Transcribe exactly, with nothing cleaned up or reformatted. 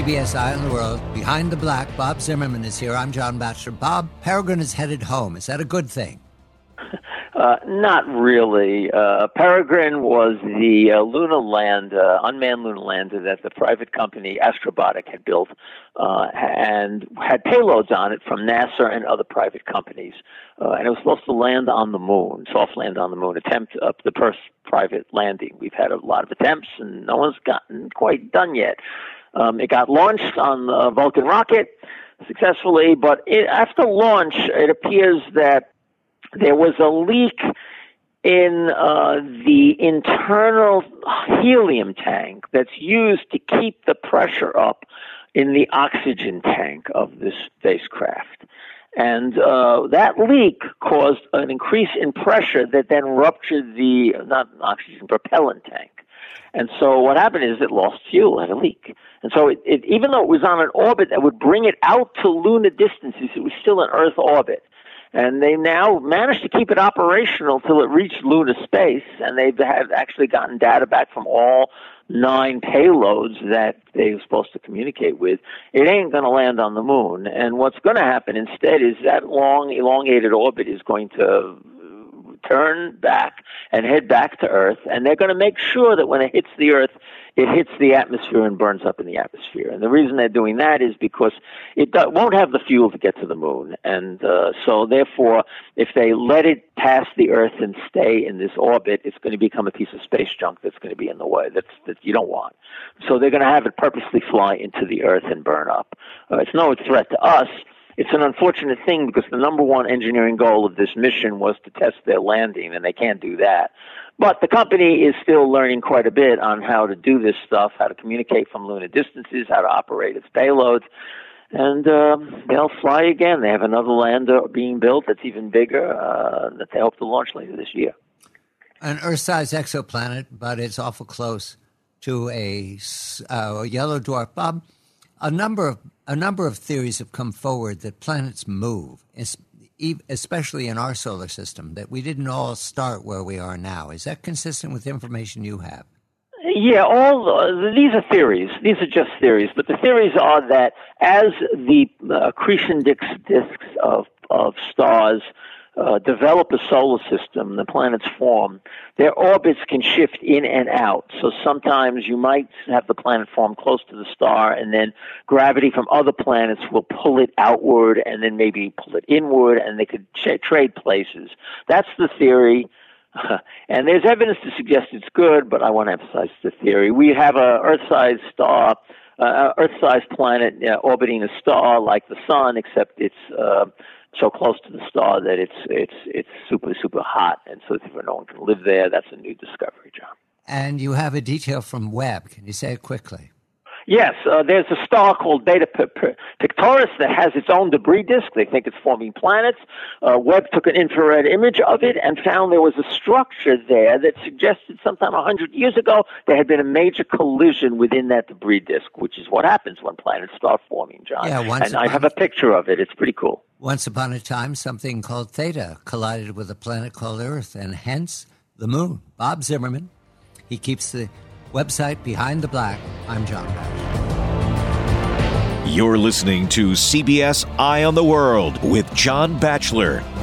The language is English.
B S Eye on the World. Behind the Black, Bob Zimmerman is here. I'm John Batchelor. Bob, Peregrine is headed home. Is that a good thing? Uh, not really. Uh, Peregrine was the uh, lunar land, uh, unmanned lunar lander that the private company Astrobotic had built uh, and had payloads on it from NASA and other private companies. Uh, and it was supposed to land on the moon, soft land on the moon, attempt up the first private landing. We've had a lot of attempts, and no one's gotten quite done yet. Um, it got launched on the Vulcan rocket successfully, but it, after launch, it appears that there was a leak in uh, the internal helium tank that's used to keep the pressure up in the oxygen tank of this spacecraft. And uh, that leak caused an increase in pressure that then ruptured the, not oxygen, propellant tank. And so what happened is it lost fuel, had a leak. And so it, it, even though it was on an orbit that would bring it out to lunar distances, it was still in Earth orbit. And they now managed to keep it operational till it reached lunar space, and they've had actually gotten data back from all nine payloads that they were supposed to communicate with. It ain't going to land on the moon. And what's going to happen instead is that long, elongated orbit is going to turn back and head back to Earth, and they're going to make sure that when it hits the Earth, it hits the atmosphere and burns up in the atmosphere. And the reason they're doing that is because it do- won't have the fuel to get to the moon. And uh, so therefore, if they let it pass the Earth and stay in this orbit, it's going to become a piece of space junk that's going to be in the way that's, that you don't want. So they're going to have it purposely fly into the Earth and burn up. Uh, it's no threat to us. It's an unfortunate thing because the number one engineering goal of this mission was to test their landing, and they can't do that. But the company is still learning quite a bit on how to do this stuff, how to communicate from lunar distances, how to operate its payloads. And uh, they'll fly again. They have another lander being built that's even bigger uh, that they hope to launch later this year. An Earth-sized exoplanet, but it's awful close to a, uh, a yellow dwarf. Bob, a number of a number of theories have come forward that planets move, especially in our solar system, that we didn't all start where we are now. Is that consistent with information you have? Yeah, all uh, these are theories. These are just theories, but the theories are that as the uh, accretion disks, disks of of stars uh, develop a solar system, the planets form, their orbits can shift in and out. So sometimes you might have the planet form close to the star, and then gravity from other planets will pull it outward and then maybe pull it inward, and they could ch- trade places. That's the theory. And there's evidence to suggest it's good, but I want to emphasize the theory. We have a Earth-sized star, uh, Earth-sized planet uh, orbiting a star like the sun, except it's uh, so close to the star that it's it's it's super super hot, and so therefore no one can live there. That's a new discovery, John. And you have a detail from Webb. Can you say it quickly? Yes, uh, there's a star called Beta Pictoris that has its own debris disk. They think it's forming planets. Uh, Webb took an infrared image of it and found there was a structure there that suggested sometime one hundred years ago there had been a major collision within that debris disk, which is what happens when planets start forming, John. Yeah, once and I have a picture of it. It's pretty cool. Once upon a time, something called Theta collided with a planet called Earth, and hence the moon. Bob Zimmerman, he keeps the website Behind the Black. I'm John Batchelor. You're listening to C B S Eye on the World with John Batchelor.